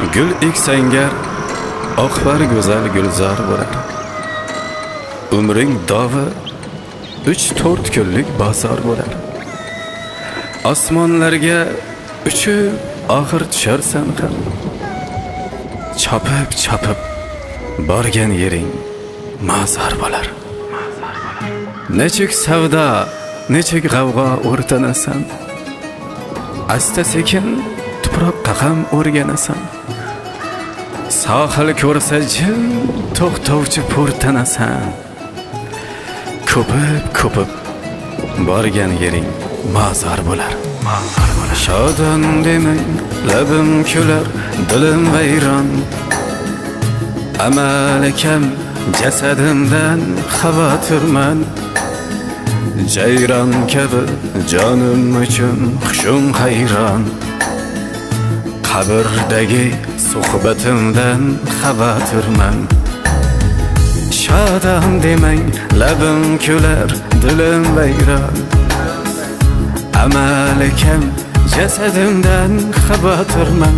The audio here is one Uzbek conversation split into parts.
Gül eksangar oqbar go'zal gulzor bo'lar. Umring dovi 3-4 kunlik bozor bo'lar. Osmonlarga uchib oxir tusharsan ham. Chopib borgan yering mazor bo'lar. Nechuk savdo, nechuk g'avg'o o'rtanasan. Asta sekin tuproqqa ham o'rganasan. Sohil ko'rsa jim to'xtovchi po'rtanasan. Ko'pib borgan yering mazor bo'lar. Shodon demang, labim kular, dilim vayron. Amali kam jasadimdan xavotirman. Jayron kabi jonim uchun xushum hayron. Qabrdagi suhbatimdan xavotirman. Shodon demang, labim kular, dilim vayron. Amali kam jasadimdan xavotirman.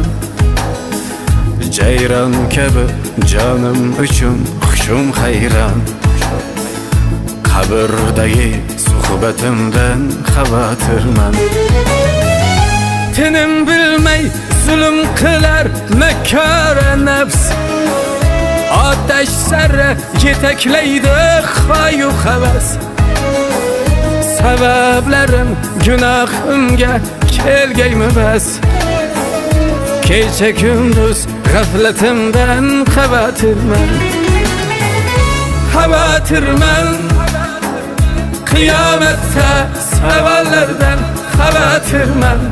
Jayron kabi jonim uchun xushum hayron. Qabrdagi suhbatimdan xavotirman. Tinim bilmay zulm qilar makara nafs. Otash sari yetaklaydi xoyu havas. Sabablarim gunohimga kelgaymi bas. Kecha kunduz g'aflatimdan xavotirman. Qiyomatda savollardan xavotirman.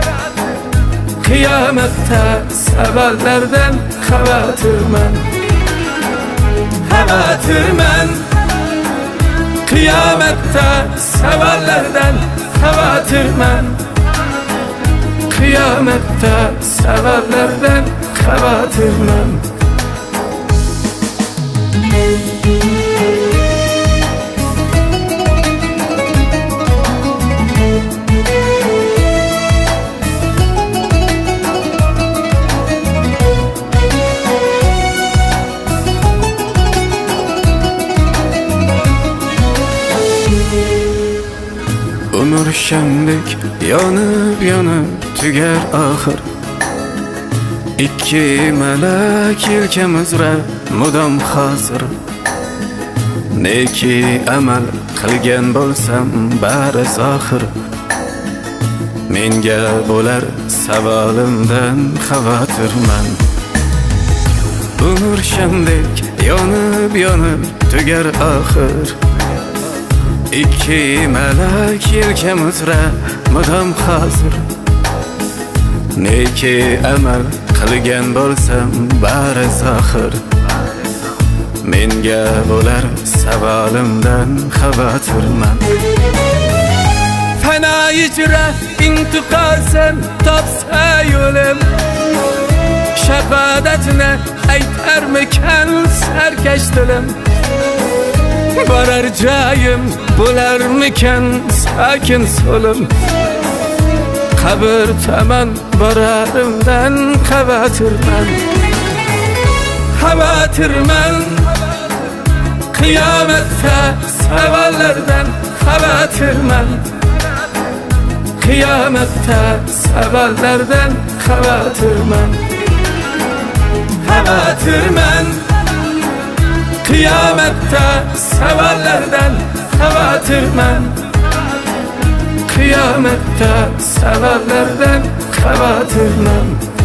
Qiyomatda savollardan xavotirman. Qiyomatda savollardan xavotirman. Qiyomatda savollardan xavotirman. Umr shamdek yonib tugar oxir. Ikki malak yelkamizra mudom hozir. Neki amal qilgan bo'lsam bari zohir. Menga bo'lar savolimdan xavotirman. Umr shamdek yonib tugar oxir. Ikki malak yelkamizra mudom hozir. Neki amal qilgan bo'lsam bari zohir. Menga bo'lar savolimdan xavotirman. Fana ijra intiqosan topsa yo'lim. Shahodatni aytarmikan sarkash dilim. Borar joyim bo'larmikan sakin so'lim. Qabr tomon borarimdan xavotirman. Qiyomatda savollardan xavotirman. Qiyomatda savollardan xavotirman. Qiyomatda savollardan xavotirman. Qiyomatda savollardan xavotirman.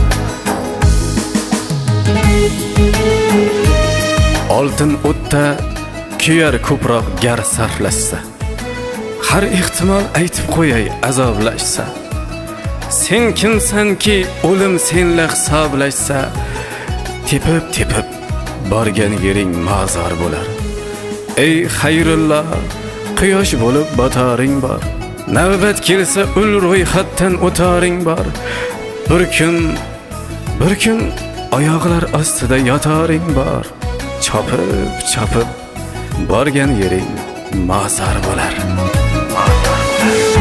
Oltin o'tda kuyar ko'proq gar sarflashsa. Har ehtimol aytib qo'yay azoblashsa. Sen kimsanki o'lim senla hisoblashsa. Tepib borgan yering mazor bo'lar. Ey xayrulloh, quyosh bo'lib botaring bor. Navbat kelsa ul ro'yxatdan o'taring bor. Bir kun oyoqlar ostida yotaring bor. Chopib borgan yering mazor bo'lar.